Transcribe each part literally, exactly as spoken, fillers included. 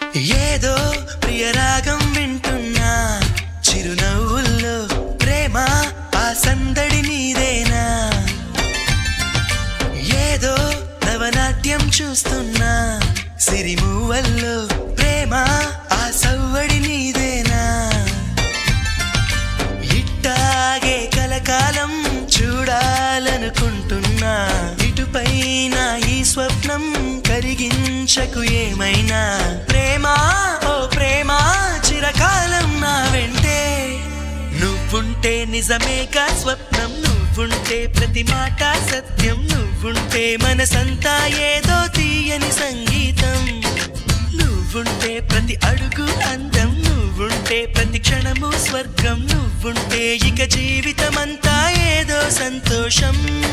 ఏదో ప్రియరాగం వింటున్నా చిరునవ్వుల్లో ప్రేమ ఆ సందడి నీదేనా ఏదో నవనాట్యం చూస్తున్నా సిరిమూవల్లో ప్రేమ ఆ సవ్వడి నీదేనా ఇట్టాగే కలకాలం చూడాలనుకుంటున్నా ఇటుపైన ఈ స్వప్నం కరిగించకు ఏమైనా ప్రేమ ఓ ప్రేమ చిరకాలం నా వెంటే నువ్వుంటే నిజమేగా స్వప్నం నువ్వుంటే ప్రతి మాట సత్యం నువ్వుంటే మనసంతా ఏదో తీయని సంగీతం నువ్వుంటే ప్రతి అడుగు అందం నువ్వుంటే ప్రతి క్షణము స్వర్గం నువ్వుంటే ఇక జీవితమంతా ఏదో సంతోషం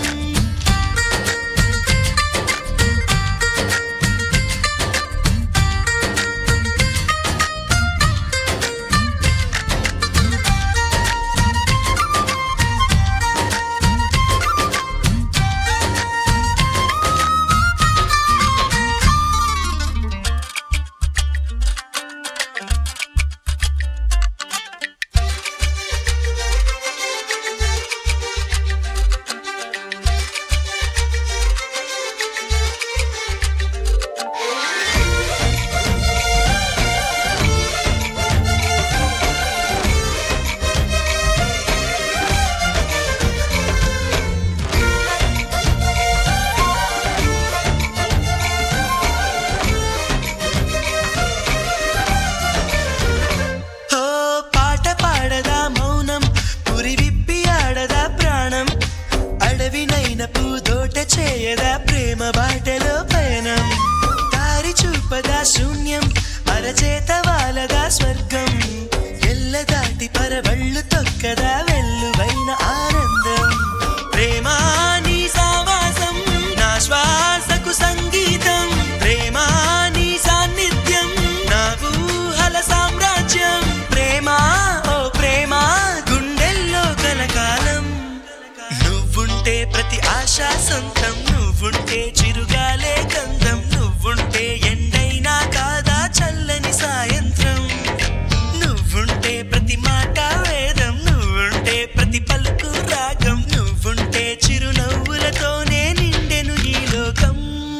చేయదా ప్రేమ బాటలో పయనం దారి చూపదా శూన్యం అరచేత వాలదా స్వర్గం ఎల్ల దాటి పరవళ్ళు తొక్కదా వెల్లువైన ఆనందం ప్రేమ నీ సావాసం నా శ్వాసకు సంగీతం ప్రేమ నీ సాన్నిధ్యం నా ఊహల సామ్రాజ్యం ప్రేమ ఓ ప్రేమ గుండెల్లో కలకాలం నువ్వుంటే ప్రతి ఆశ సొంతం నువ్వుంటే చిరుగాలే గంధం నువ్వుంటే ఎండైనా కాదా చల్లని సాయంత్రం నువ్వుంటే ప్రతి మాట వేదం నువ్వుంటే ప్రతి పలుకు రాగం నువ్వుంటే చిరునవ్వులతోనే నిండెను ఈ లోకం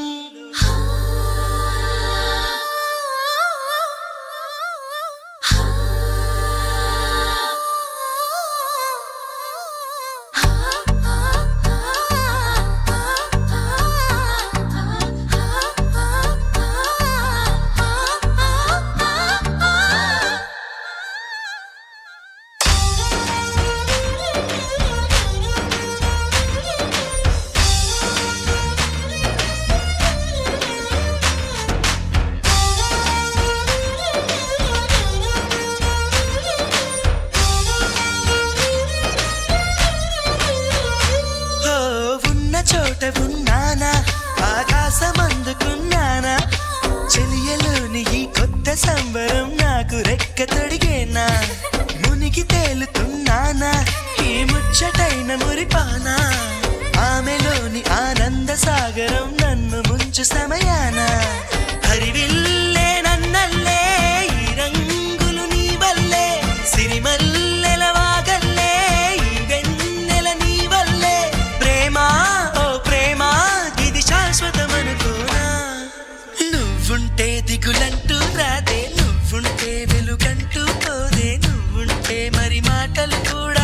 చోట ఉన్నానా ఆకాశమందుకున్నానా చెలియలోని ఈ కొత్త సంబరం నాకు రెక్క తొడిగేనా మునిగి తేలుతున్నానా ఈ ముచ్చటైన మురిపానా ఆమెలోని ఆనంద సాగరం నన్ను ముంచు సమయాన హరివిల్లే నన్నల్లే ఈ రంగులు నీ వల్లే సిరిమల్లెల వాగల్లే ఈ వెన్నెల నీ వల్లే ప్రేమ నువ్వుంటే దిగులంటూ రాదే నువ్వుంటే వెలుగంటూ పోదే నువ్వుంటే మరి మాటలు కూడా